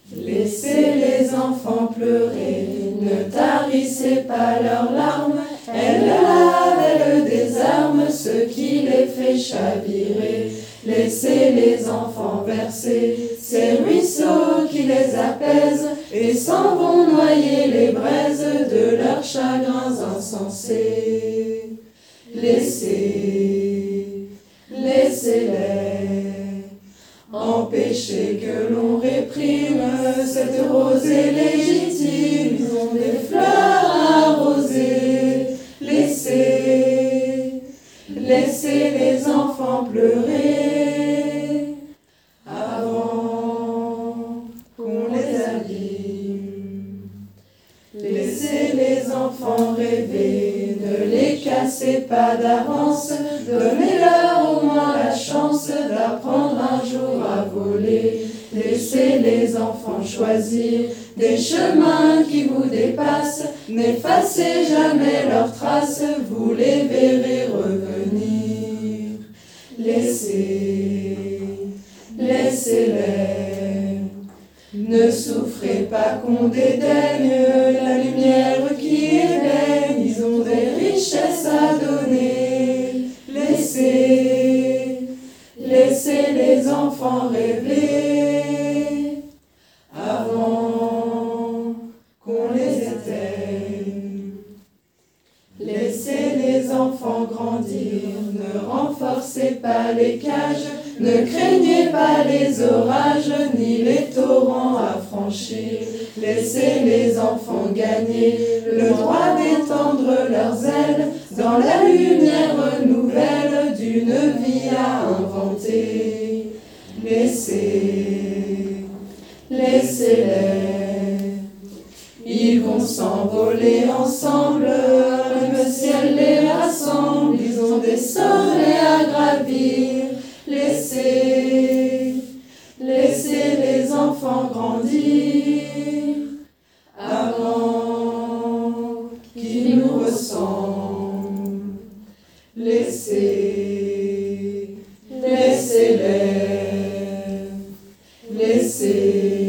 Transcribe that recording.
Laissez les enfants pleurer, ne tarissez pas leurs larmes. Elle lave, elle désarme ce qui les fait chavirer. Laissez les enfants verser ces ruisseaux qui les apaisent et s'en vont noyer les braises de leurs chagrins insensés. Laissez-les. Empêchez que l'on réprime cette rosée légitime. Ils ont des fleurs à arroser. Laissez les enfants pleurer avant qu'on les abîme. Laissez les enfants rêver, ne les cassez pas d'avance. Donnez-leur au moins la chance d'apprendre un jour à voler. Laissez les enfants choisir des chemins qui vous dépassent. N'effacez jamais leurs traces, vous les verrez revenir. Laissez-les. Ne souffrez pas qu'on dédaigne la lumière qui éveille. Ils ont des richesses à donner. Laissez les enfants rêver avant qu'on les éteigne. Laissez les enfants grandir, ne renforcez pas les cages, ne craignez pas les orages ni les torrents à franchir. Laissez les enfants gagner le droit d'étendre leurs ailes dans la lumière nouvelle d'une vie à inventer. Laissez-les. Ils vont s'envoler ensemble, le ciel les rassemble, ils ont des sommets à gravir. Laissez les enfants grandir avant qu'ils nous ressemblent. Laissez-les.